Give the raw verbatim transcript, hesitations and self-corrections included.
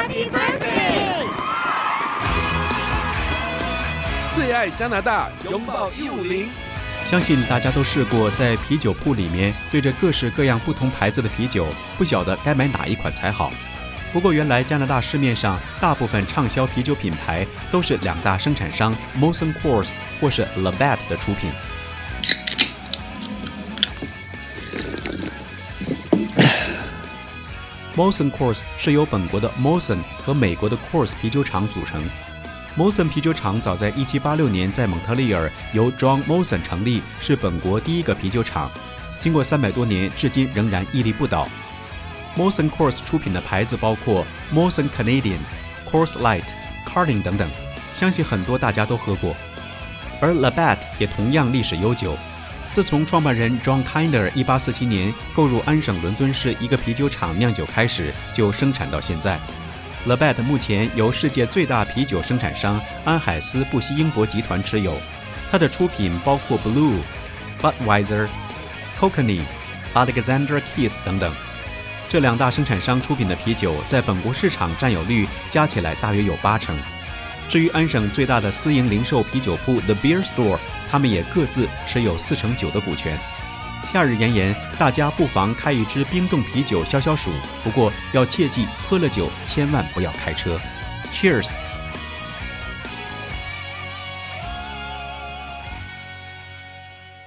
Happy birthday！ 最爱加拿大，拥抱一五零。 相信大家都试过在啤酒铺里面对着各式各样不同牌子的啤酒，不晓得该买哪一款才好。不过原来加拿大市面上大部分畅销啤酒品牌都是两大生产商 Molson Coors 或是 Labatt 的出品。Molson Coors 是由本国的 Molson 和美国的 Coors 啤酒厂组成。Molson 啤酒厂早在一七八六年在蒙特利尔由 John Molson 成立，是本国第一个啤酒厂。经过三百多年，至今仍然屹立不倒。Molson Coors 出品的牌子包括 Molson Canadian、Coors Light、Carling 等等，相信很多大家都喝过。而 Labatt 也同样历史悠久。自从创办人 John Kinder 一八四七年购入安省伦敦市一个啤酒厂酿酒开始，就生产到现在。Labatt 目前由世界最大啤酒生产商安海斯布希英博集团持有，它的出品包括 Blue、Budweiser、Kokanee、Alexander Keith 等等。这两大生产商出品的啤酒在本国市场占有率加起来大约有八成。至于安省最大的私营零售啤酒铺 The Beer Store， 他们也各自持有四成九的股权。夏日炎炎，大家不妨开一支冰冻啤酒消消暑，不过要切记，喝了酒千万不要开车。Cheers！